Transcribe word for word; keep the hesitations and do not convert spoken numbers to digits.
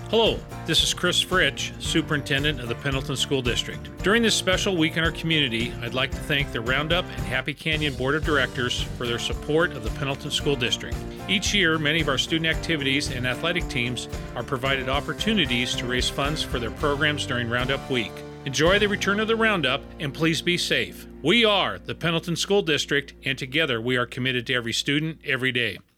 Hello, this is Chris Fritsch, Superintendent of the Pendleton School District. During this special week in our community, I'd like to thank the Roundup and Happy Canyon Board of Directors for their support of the Pendleton School District. Each year, many of our student activities and athletic teams are provided opportunities to raise funds for their programs during Roundup Week. Enjoy the return of the Roundup, and please be safe. We are the Pendleton School District, and together we are committed to every student, every day.